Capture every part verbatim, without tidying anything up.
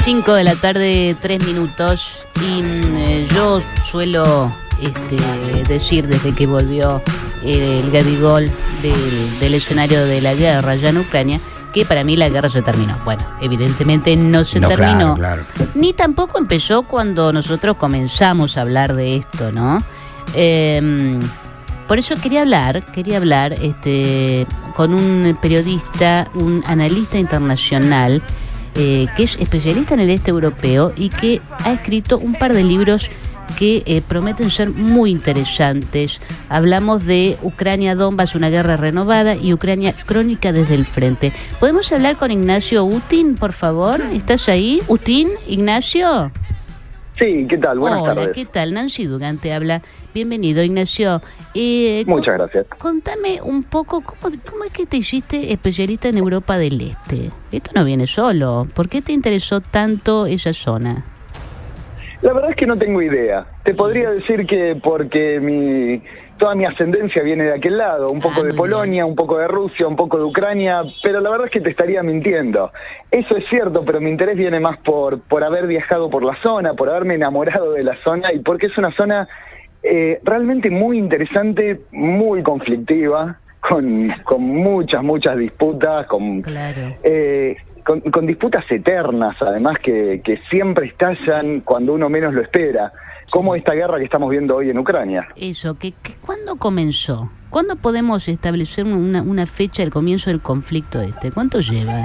cinco de la tarde, tres minutos, y eh, yo suelo este, decir desde que volvió eh, el Gabigol del, del escenario de la guerra allá en Ucrania, que para mí la guerra se terminó. Bueno, evidentemente no se no, terminó, claro, claro. Ni tampoco empezó cuando nosotros comenzamos a hablar de esto, ¿no? Eh, por eso quería hablar, quería hablar este, con un periodista, un analista internacional, eh, que es especialista en el este europeo y que ha escrito un par de libros que eh, prometen ser muy interesantes. Hablamos de Ucrania Donbas, una guerra renovada, y Ucrania crónica desde el frente. ¿Podemos hablar con Ignacio Utin, por favor? ¿Estás ahí, Utin? ¿Ignacio? Sí, ¿qué tal? Buenas Hola, tardes. ¿qué tal? Nancy Dugan te habla. Bienvenido, Ignacio. Eh, Muchas gracias. Contame un poco, ¿cómo, ¿cómo es que te hiciste especialista en Europa del Este? Esto no viene solo. ¿Por qué te interesó tanto esa zona? La verdad es que no tengo idea. Te podría decir que porque mi toda mi ascendencia viene de aquel lado, un poco ah, de Polonia, bien. un poco de Rusia, un poco de Ucrania, pero la verdad es que te estaría mintiendo. Eso es cierto, pero mi interés viene más por, por haber viajado por la zona, por haberme enamorado de la zona y porque es una zona eh, realmente muy interesante, muy conflictiva, con, con muchas, muchas disputas, con... Claro. Eh, Con, con disputas eternas, además, que, que siempre estallan cuando uno menos lo espera, como esta guerra que estamos viendo hoy en Ucrania. Eso, que, que ¿cuándo comenzó? ¿Cuándo podemos establecer una, una fecha del comienzo del conflicto este? ¿Cuánto lleva?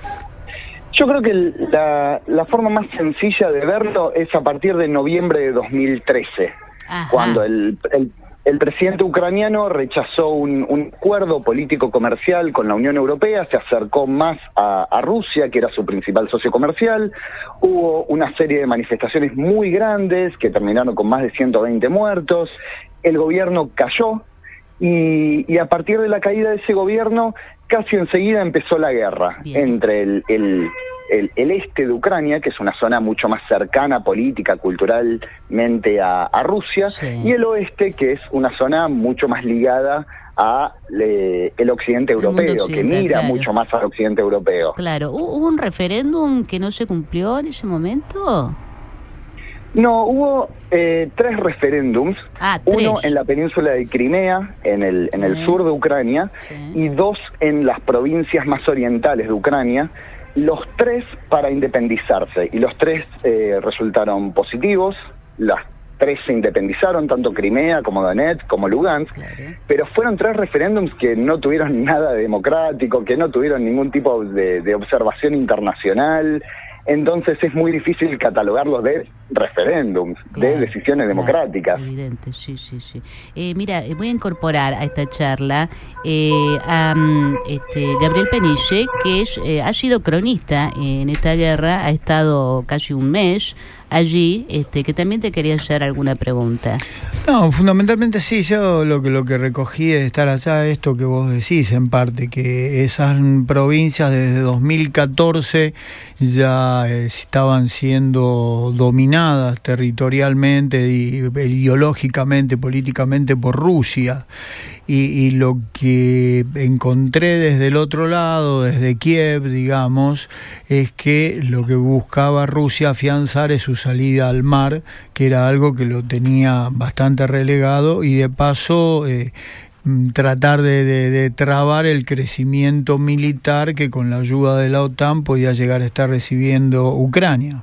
Yo creo que la, la forma más sencilla de verlo es a partir de noviembre de dos mil trece, Ajá. cuando el... el El presidente ucraniano rechazó un, un acuerdo político-comercial con la Unión Europea, se acercó más a, a Rusia, que era su principal socio comercial. Hubo una serie de manifestaciones muy grandes que terminaron con más de ciento veinte muertos. El gobierno cayó y, y a partir de la caída de ese gobierno, casi enseguida empezó la guerra Bien. entre el... el El, el este de Ucrania, que es una zona mucho más cercana política, culturalmente a, a Rusia, sí. y el oeste, que es una zona mucho más ligada a le, el occidente europeo, que mira claro. mucho más al occidente europeo. Claro, ¿hubo un referéndum que no se cumplió en ese momento? No, hubo eh, tres referéndums, ah, uno tres. en la península de Crimea, en el, en el sí. sur de Ucrania, sí. y dos en las provincias más orientales de Ucrania, los tres para independizarse, y los tres eh, resultaron positivos. Las tres se independizaron, tanto Crimea como Donetsk como Lugansk, claro. pero fueron tres referéndums que no tuvieron nada de democrático, que no tuvieron ningún tipo de, de observación internacional. Entonces es muy difícil catalogarlos de referéndums, claro, de decisiones claro, democráticas. Evidente, sí, sí, sí. Eh, mira, voy a incorporar a esta charla eh, a um, este, Gabriel Peniche, que es eh, ha sido cronista en esta guerra, ha estado casi un mes allí, este, que también te quería hacer alguna pregunta. No, fundamentalmente sí, yo lo que lo que recogí de estar allá, esto que vos decís en parte, que esas provincias desde dos mil catorce ya eh, estaban siendo dominadas territorialmente y ideológicamente, políticamente por Rusia. Y, y lo que encontré desde el otro lado, desde Kiev, digamos, es que lo que buscaba Rusia afianzar es su salida al mar, que era algo que lo tenía bastante relegado, y de paso eh, tratar de, de, de trabar el crecimiento militar que con la ayuda de la OTAN podía llegar a estar recibiendo Ucrania.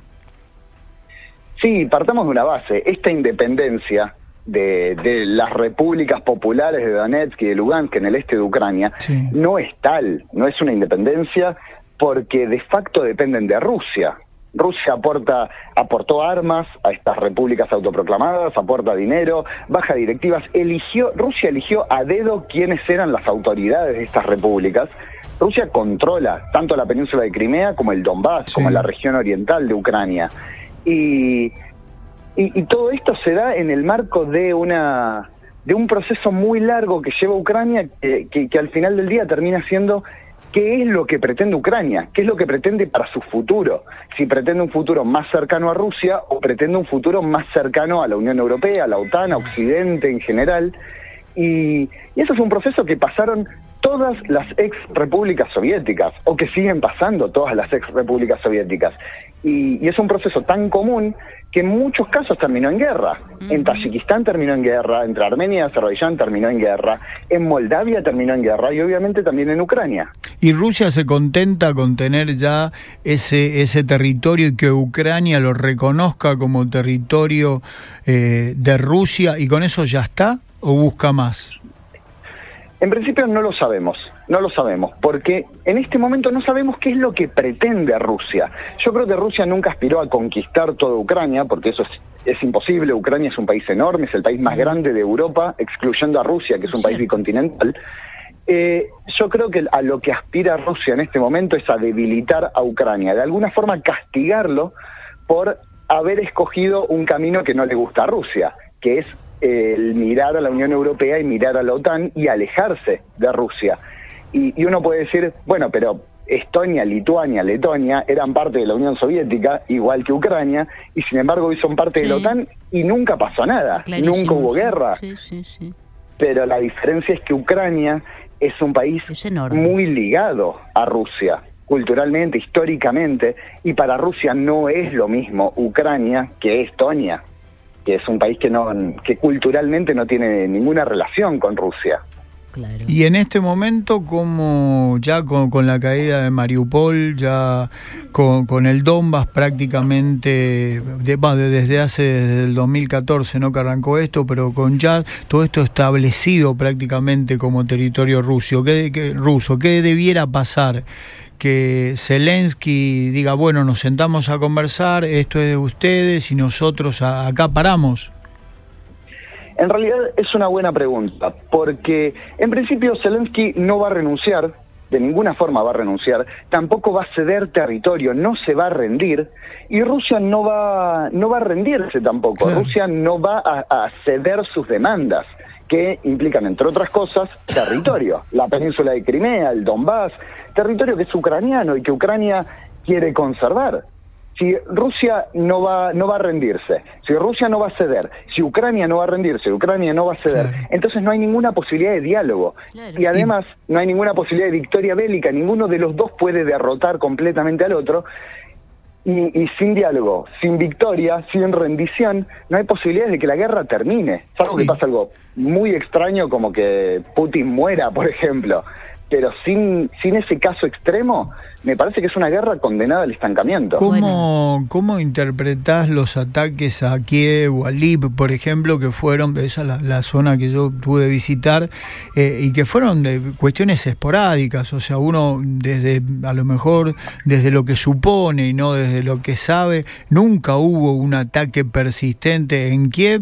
Sí, partamos de una base. Esta independencia De, de las repúblicas populares de Donetsk y de Lugansk en el este de Ucrania, sí. no es tal, no es una independencia porque de facto dependen de Rusia. Rusia aporta, aportó armas a estas repúblicas autoproclamadas, aporta dinero, baja directivas, eligió, Rusia eligió a dedo quiénes eran las autoridades de estas repúblicas. Rusia controla tanto la península de Crimea como el Donbás, sí. como la región oriental de Ucrania. Y Y, y todo esto se da en el marco de una de un proceso muy largo que lleva Ucrania, que, que, que al final del día termina siendo qué es lo que pretende Ucrania, qué es lo que pretende para su futuro, si pretende un futuro más cercano a Rusia o pretende un futuro más cercano a la Unión Europea, a la OTAN, a Occidente en general. Y, y eso es un proceso que pasaron todos todas las ex repúblicas soviéticas, o que siguen pasando todas las ex repúblicas soviéticas. Y, y es un proceso tan común que en muchos casos terminó en guerra. Uh-huh. En Tayikistán terminó en guerra, entre Armenia y Azerbaiyán terminó en guerra, en Moldavia terminó en guerra y obviamente también en Ucrania. ¿Y Rusia se contenta con tener ya ese, ese territorio y que Ucrania lo reconozca como territorio eh, de Rusia y con eso ya está o busca más? En principio no lo sabemos, no lo sabemos, porque en este momento no sabemos qué es lo que pretende Rusia. Yo creo que Rusia nunca aspiró a conquistar toda Ucrania, porque eso es, es imposible. Ucrania es un país enorme, es el país más grande de Europa, excluyendo a Rusia, que es un país bicontinental. Eh, yo creo que a lo que aspira Rusia en este momento es a debilitar a Ucrania, de alguna forma castigarlo por haber escogido un camino que no le gusta a Rusia, que es el mirar a la Unión Europea y mirar a la OTAN y alejarse de Rusia. Y, y uno puede decir, bueno, pero Estonia, Lituania, Letonia eran parte de la Unión Soviética, igual que Ucrania, y sin embargo hoy son parte sí. de la OTAN y nunca pasó nada, Clarísimo, nunca hubo guerra. Sí, sí, sí. Pero la diferencia es que Ucrania es un país es muy ligado a Rusia, culturalmente, históricamente, y para Rusia no es lo mismo Ucrania que Estonia, que es un país que no que culturalmente no tiene ninguna relación con Rusia. Claro. Y en este momento, como ya con, con la caída de Mariupol, ya con, con el Donbass prácticamente, de, bah, desde hace desde el dos mil catorce, no que arrancó esto, pero con ya todo esto establecido prácticamente como territorio ruso, ¿qué, qué, ruso, ¿qué debiera pasar? Que Zelensky diga, bueno, nos sentamos a conversar, esto es de ustedes y nosotros a, acá paramos. En realidad es una buena pregunta, porque en principio Zelensky no va a renunciar, de ninguna forma va a renunciar, tampoco va a ceder territorio, no se va a rendir, y Rusia no va, no va a rendirse tampoco, claro. Rusia no va a, a ceder sus demandas, que implican, entre otras cosas, territorio, la península de Crimea, el Donbass, territorio que es ucraniano y que Ucrania quiere conservar. Si Rusia no va no va a rendirse, si Rusia no va a ceder, si Ucrania no va a rendirse, Ucrania no va a ceder, claro. entonces no hay ninguna posibilidad de diálogo. Claro. Y además no hay ninguna posibilidad de victoria bélica, ninguno de los dos puede derrotar completamente al otro. Y, y sin diálogo, sin victoria, sin rendición, no hay posibilidades de que la guerra termine. Salvo sí. que pasa algo muy extraño como que Putin muera, por ejemplo. Pero sin sin ese caso extremo, me parece que es una guerra condenada al estancamiento. ¿Cómo, bueno. ¿Cómo interpretás los ataques a Kiev o a Lviv, por ejemplo, que fueron, esa es la, la zona que yo pude visitar, eh, y que fueron de cuestiones esporádicas? O sea, uno desde, a lo mejor, desde lo que supone y no desde lo que sabe, nunca hubo un ataque persistente en Kiev.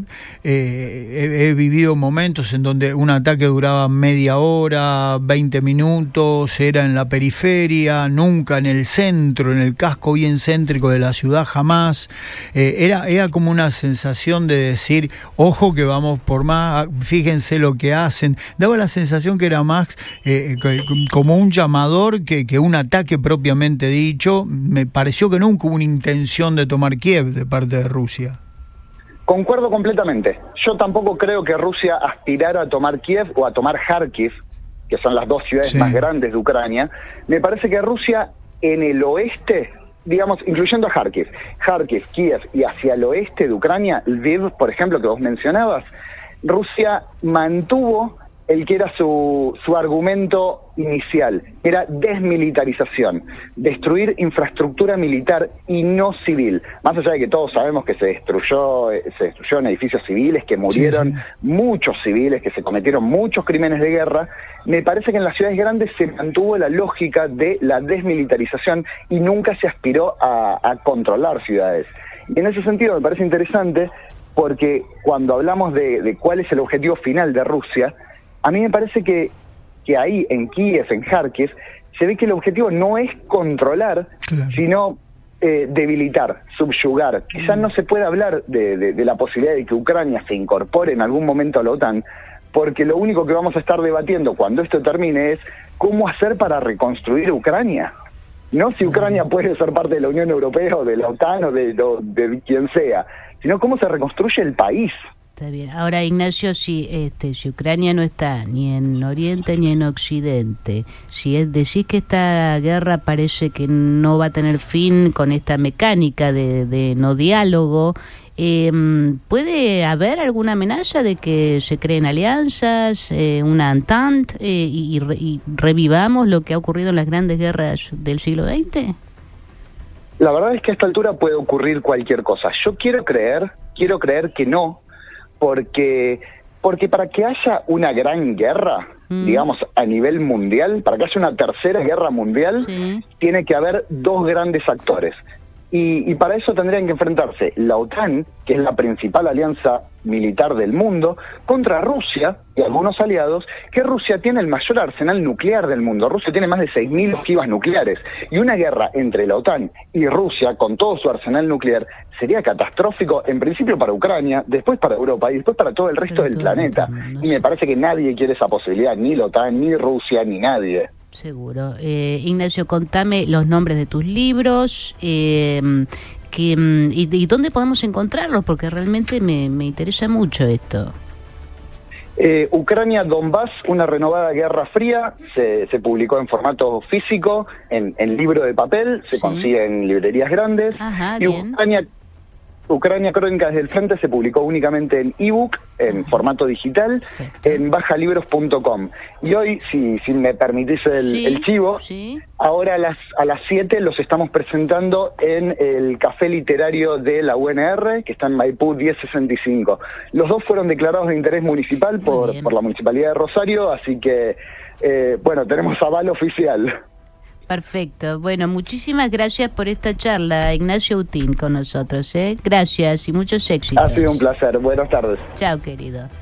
Eh, he, he vivido momentos en donde un ataque duraba media hora, veinte minutos, minutos, era en la periferia, nunca en el centro, en el casco bien céntrico de la ciudad, jamás. Eh, era, era como una sensación de decir, ojo que vamos por más, fíjense lo que hacen. Daba la sensación que era más eh, como un llamador que, que un ataque propiamente dicho. Me pareció que nunca hubo una intención de tomar Kiev de parte de Rusia. Concuerdo completamente. Yo tampoco creo que Rusia aspirara a tomar Kiev o a tomar Kharkiv, que son las dos ciudades sí. más grandes de Ucrania. Me parece que Rusia en el oeste, digamos, incluyendo a Kharkiv, Kharkiv, Kiev y hacia el oeste de Ucrania, Lviv, por ejemplo, que vos mencionabas, Rusia mantuvo el que era su, su argumento inicial, que era desmilitarización, destruir infraestructura militar y no civil. Más allá de que todos sabemos que se destruyó, se destruyeron edificios civiles, que murieron sí, sí. muchos civiles, que se cometieron muchos crímenes de guerra, me parece que en las ciudades grandes se mantuvo la lógica de la desmilitarización y nunca se aspiró a, a controlar ciudades. Y en ese sentido me parece interesante porque cuando hablamos de, de cuál es el objetivo final de Rusia, a mí me parece que, que ahí, en Kiev, en Kharkiv, se ve que el objetivo no es controlar, claro. sino eh, debilitar, subyugar. Quizás no se puede hablar de, de, de la posibilidad de que Ucrania se incorpore en algún momento a la OTAN, porque lo único que vamos a estar debatiendo cuando esto termine es cómo hacer para reconstruir Ucrania. No si Ucrania puede ser parte de la Unión Europea o de la OTAN o de, de, de quien sea, sino cómo se reconstruye el país. Está bien. Ahora, Ignacio, si este si Ucrania no está ni en Oriente ni en Occidente, si es decís que esta guerra parece que no va a tener fin con esta mecánica de, de no diálogo, eh, ¿puede haber alguna amenaza de que se creen alianzas, eh, una entente, eh, y, y, re, y revivamos lo que ha ocurrido en las grandes guerras del siglo veinte? La verdad es que a esta altura puede ocurrir cualquier cosa. Yo quiero creer, quiero creer que no, porque porque para que haya una gran guerra, mm. digamos, a nivel mundial, para que haya una tercera guerra mundial, sí. tiene que haber dos grandes actores. Y, y para eso tendrían que enfrentarse la OTAN, que es la principal alianza militar del mundo, contra Rusia y algunos aliados, que Rusia tiene el mayor arsenal nuclear del mundo. Rusia tiene más de seis mil ojivas nucleares. Y una guerra entre la OTAN y Rusia, con todo su arsenal nuclear, sería catastrófico, en principio para Ucrania, después para Europa y después para todo el resto del planeta. Y me parece que nadie quiere esa posibilidad, ni la OTAN, ni Rusia, ni nadie. Seguro. Eh, Ignacio, contame los nombres de tus libros, eh, que, y, y dónde podemos encontrarlos, porque realmente me, me interesa mucho esto. Eh, Ucrania Donbass, una renovada guerra fría, se, se publicó en formato físico, en, en libro de papel, se sí. consigue en librerías grandes. Ajá, y bien. Ucrania, Ucrania Crónicas del Frente se publicó únicamente en ebook, en formato digital, perfecto. En bajalibros punto com. Y hoy, si, si me permitís el, sí, el chivo, sí. ahora a las a las siete los estamos presentando en el Café Literario de la U N R, que está en Maipú diez sesenta y cinco. Los dos fueron declarados de interés municipal por, por la Municipalidad de Rosario, así que, eh, bueno, tenemos aval oficial. Perfecto. Bueno, muchísimas gracias por esta charla, Ignacio Utín, con nosotros. ¿eh? Gracias y muchos éxitos. Ha sido un placer. Buenas tardes. Chao, querido.